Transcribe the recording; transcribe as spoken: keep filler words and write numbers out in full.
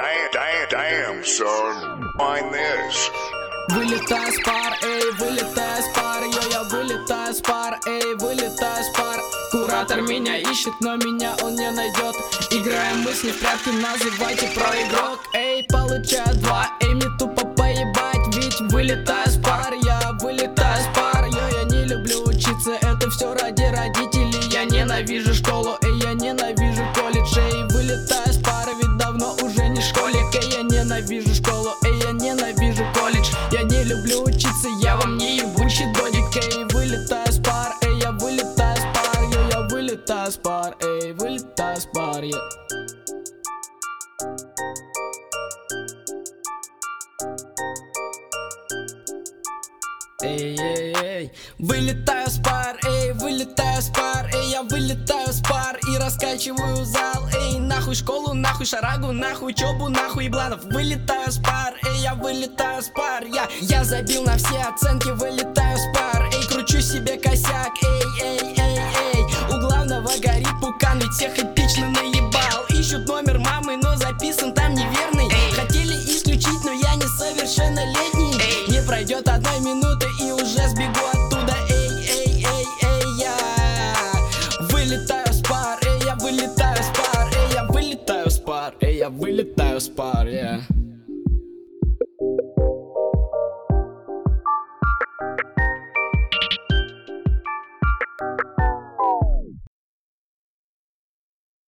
Damn, damn, damn, son. Find this. Вылетаю с пар, эй, вылетаю с пар, йо, я вылетаю с пар, эй, вылетаю с пар. Куратор меня ищет, но меня он не найдет. Играем мысли в прятки, называйте проигрок. Эй, получаю два, эй, мне тупо поебать, ведь вылетаю с пар, я вылетаю с пар, йо, я не люблю учиться, это все ради родителей. Я ненавижу школу, эй, я ненавижу колледж, эй, вылетаю с пар, ведь давно уже не школьник, эй, я ненавижу школу, эй, я ненавижу колледж. Я не люблю учиться, я вам не ебучий додик, эй, вылетаю с пар, эй, я вылетаю с пар, йо, я вылетаю с пар, эй, вылетаю с пар, я. Эй, эй, эй, вылетаю с пар, эй, вылетаю с пар, эй, я вылетаю с пар и раскачиваю зал, эй, нахуй школу, нахуй шарагу, нахуй учебу, нахуй ебланов. Вылетаю с пар, эй, я вылетаю с пар, я, я забил на все оценки, вылетаю с пар, эй, кручу себе косяк, эй, эй, эй, эй, у главного горит пукан, ведь всех эпично наебал. Ищут номер мамы, но записан там неверный, эй. Хотели исключить, но я несовершеннолетний, эй. Не пройдет одной минуты и уже сбегу оттуда, эй, эй, эй, эй, я вылетаю с пар, эй, я вылетаю с пар, эй, я вылетаю с пар, эй, я вылетаю с пар, я.